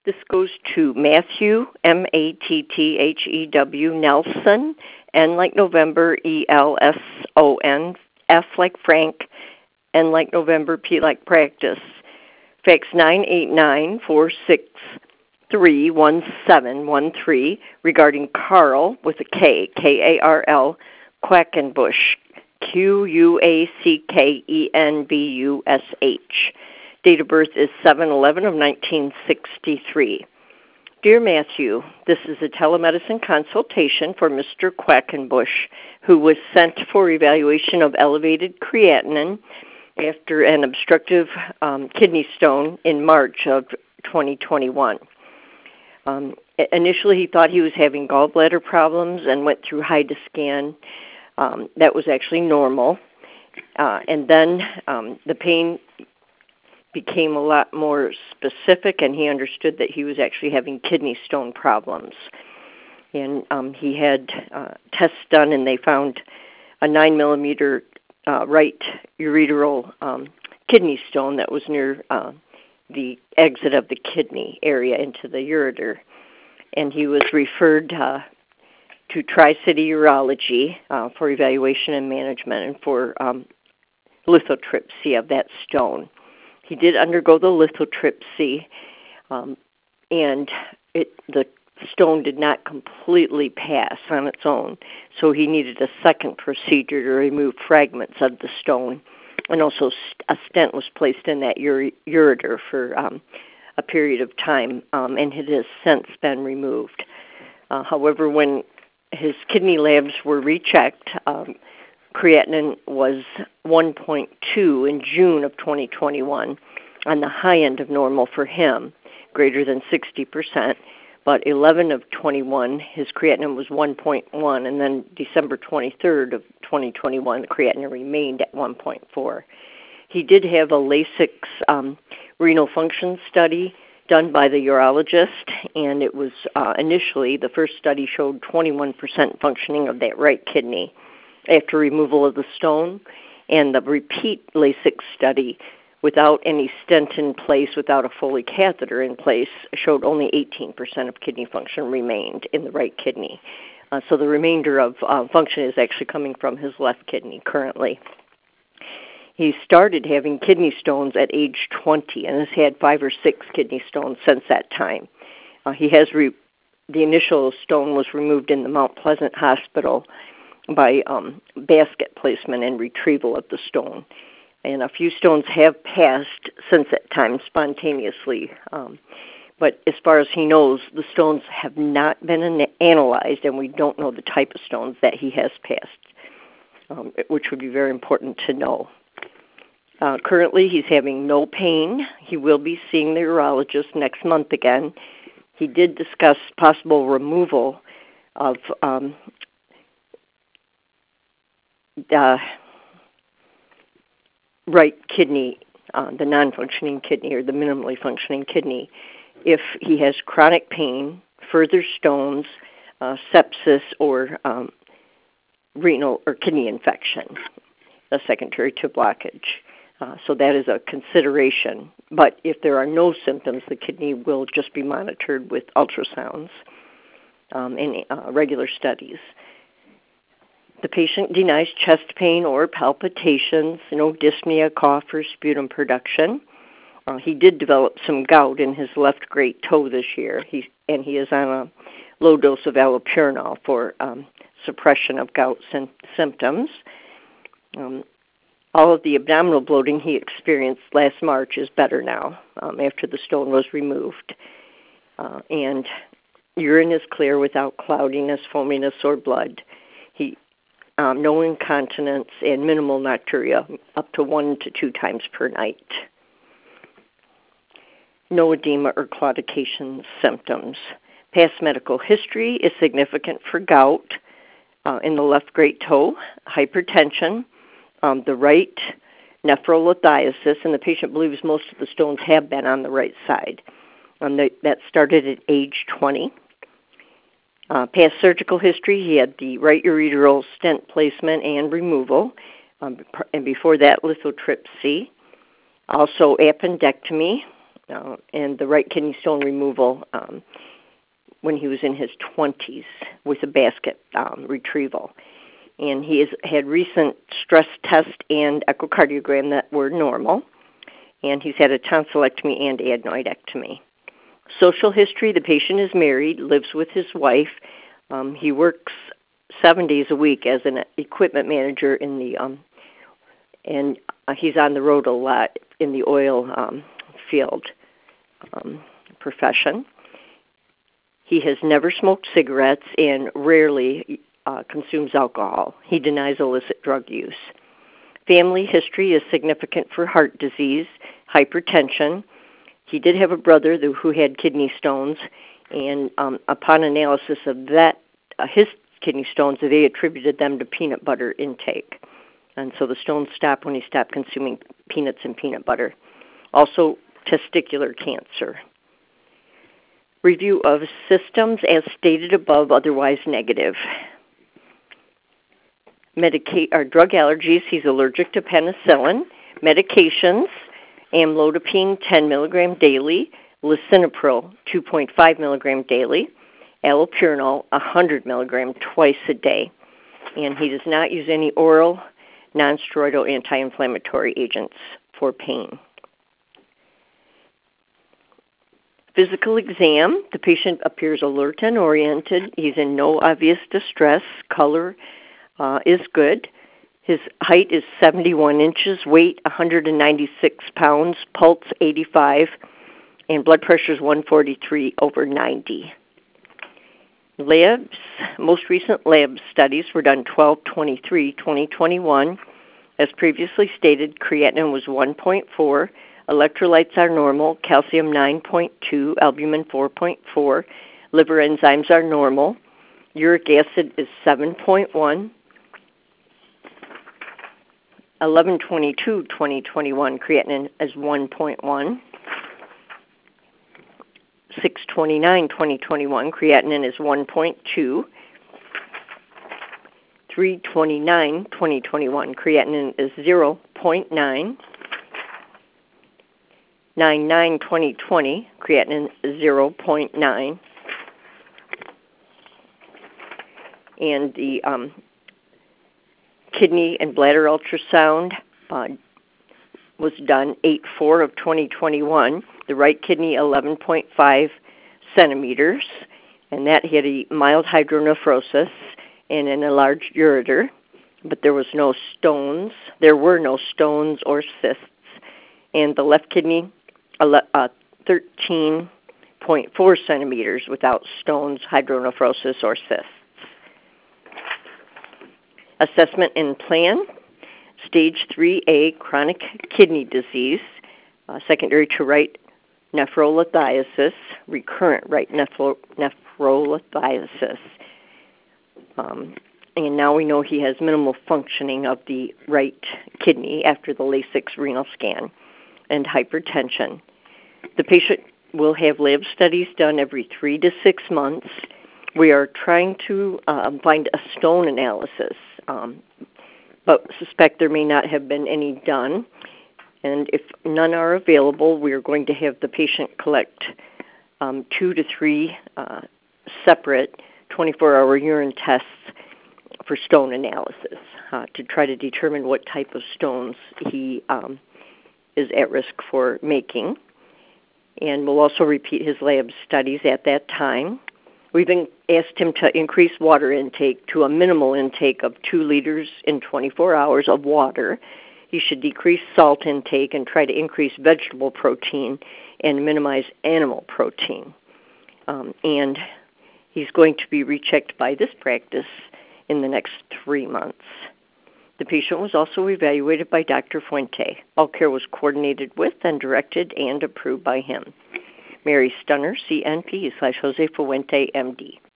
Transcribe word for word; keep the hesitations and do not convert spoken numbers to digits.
This goes to Matthew, M A T T H E W, Nelson, N like November, E L S O N, F like Frank, N like November, P like practice. Fax nine eight nine, four six three, one seven one three regarding Carl with a K, K A R L, Quackenbush, Q U A C K E N B U S H. Date of birth is seven eleven of nineteen sixty-three. Dear Matthew, this is a telemedicine consultation for Mister Quackenbush, who was sent for evaluation of elevated creatinine after an obstructive um, kidney stone in March of twenty twenty-one. Um, initially, he thought he was having gallbladder problems and went through HIDA-scan. Um, that was actually normal. Uh, and then um, the pain became a lot more specific, and he understood that he was actually having kidney stone problems. And um, he had uh, tests done, and they found a nine millimeter uh, right ureteral um, kidney stone that was near uh, the exit of the kidney area into the ureter. And he was referred uh, to Tri-City Urology uh, for evaluation and management and for um, lithotripsy of that stone. He did undergo the lithotripsy, um, and it, the stone did not completely pass on its own, so he needed a second procedure to remove fragments of the stone, and also a stent was placed in that ure- ureter for um, a period of time, um, and it has since been removed. Uh, however, when his kidney labs were rechecked, um, creatinine was one point two in June of twenty twenty-one, on the high end of normal for him, greater than sixty percent. But eleven of twenty-one, his creatinine was one point one, and then December twenty-third of twenty twenty-one, the creatinine remained at one point four. He did have a Lasix um, renal function study done by the urologist, and it was uh, initially, the first study showed twenty-one percent functioning of that right kidney after removal of the stone, and the repeat Lasix study without any stent in place, without a Foley catheter in place, showed only eighteen percent of kidney function remained in the right kidney. Uh, so the remainder of uh, function is actually coming from his left kidney currently. He started having kidney stones at age twenty and has had five or six kidney stones since that time. Uh, he has re- the initial stone was removed in the Mount Pleasant Hospital by um, basket placement and retrieval of the stone. And a few stones have passed since that time spontaneously. Um, but as far as he knows, the stones have not been an- analyzed, and we don't know the type of stones that he has passed, um, which would be very important to know. Uh, currently, he's having no pain. He will be seeing the urologist next month again. He did discuss possible removal of um, the right kidney, uh, the non-functioning kidney or the minimally functioning kidney, if he has chronic pain, further stones, uh, sepsis, or um, renal or kidney infection, a secondary to blockage. Uh, so that is a consideration. But if there are no symptoms, the kidney will just be monitored with ultrasounds um, and uh, regular studies. The patient denies chest pain or palpitations, no dyspnea, cough, or sputum production. Uh, he did develop some gout in his left great toe this year, he, and he is on a low dose of allopurinol for um, suppression of gout sy- symptoms. Um, all of the abdominal bloating he experienced last March is better now um, after the stone was removed. Uh, and urine is clear without cloudiness, foaminess, or blood. He Um, no incontinence, and minimal nocturia, up to one to two times per night. No edema or claudication symptoms. Past medical history is significant for gout uh, in the left great toe, hypertension, um, the right nephrolithiasis, and the patient believes most of the stones have been on the right side. Um, they, that started at age twenty. Uh, past surgical history, he had the right ureteral stent placement and removal, um, and before that, lithotripsy, also appendectomy, uh, and the right kidney stone removal um, when he was in his twenties with a basket um, retrieval. And he has had recent stress test and echocardiogram that were normal, and he's had a tonsillectomy and adenoidectomy. Social history, the patient is married, lives with his wife. Um, he works seven days a week as an equipment manager in the, um, and uh, he's on the road a lot in the oil um, field um, profession. He has never smoked cigarettes and rarely uh, consumes alcohol. He denies illicit drug use. Family history is significant for heart disease, hypertension. He did have a brother who had kidney stones, and um, upon analysis of that, uh, his kidney stones, they attributed them to peanut butter intake. And so the stones stopped when he stopped consuming peanuts and peanut butter. Also, testicular cancer. Review of systems as stated above, otherwise negative. Medica- or drug allergies, he's allergic to penicillin. Medications, amlodipine ten milligram daily, lisinopril two point five milligram daily, allopurinol one hundred milligram twice a day. And he does not use any oral nonsteroidal anti-inflammatory agents for pain. Physical exam, the patient appears alert and oriented. He's in no obvious distress. Color uh, is good. His height is seventy-one inches, weight one hundred ninety-six pounds, pulse eighty-five, and blood pressure is one forty-three over ninety. Labs, most recent lab studies were done twelve twenty-three twenty twenty-one. As previously stated, creatinine was one point four. Electrolytes are normal, calcium nine point two, albumin four point four, liver enzymes are normal, uric acid is seven point one, eleven twenty-two twenty twenty-one creatinine is one point one, six twenty-nine twenty twenty-one creatinine is one point two, three twenty-nine twenty twenty-one creatinine is zero point nine, nine nine twenty twenty creatinine is zero point nine, and the um, kidney and bladder ultrasound uh, was done eight four of twenty twenty-one. The right kidney eleven point five centimeters, and that had a mild hydronephrosis and an enlarged ureter, but there was no stones. There were no stones or cysts. And the left kidney, uh, thirteen point four centimeters without stones, hydronephrosis, or cysts. Assessment and plan, stage three A, chronic kidney disease, uh, secondary to right nephrolithiasis, recurrent right nephro- nephrolithiasis. Um, and now we know he has minimal functioning of the right kidney after the Lasix renal scan, and hypertension. The patient will have lab studies done every three to six months. We are trying to uh, find a stone analysis, um, but suspect there may not have been any done. And if none are available, we are going to have the patient collect um, two to three uh, separate twenty-four hour urine tests for stone analysis uh, to try to determine what type of stones he um, is at risk for making. And we'll also repeat his lab studies at that time. We've been asked him to increase water intake to a minimal intake of two liters in twenty-four hours of water. He should decrease salt intake and try to increase vegetable protein and minimize animal protein. Um, and he's going to be rechecked by this practice in the next three months. The patient was also evaluated by Doctor Fuente. All care was coordinated with and directed and approved by him. Mary Stunner, C N P slash Jose Fuente, M D.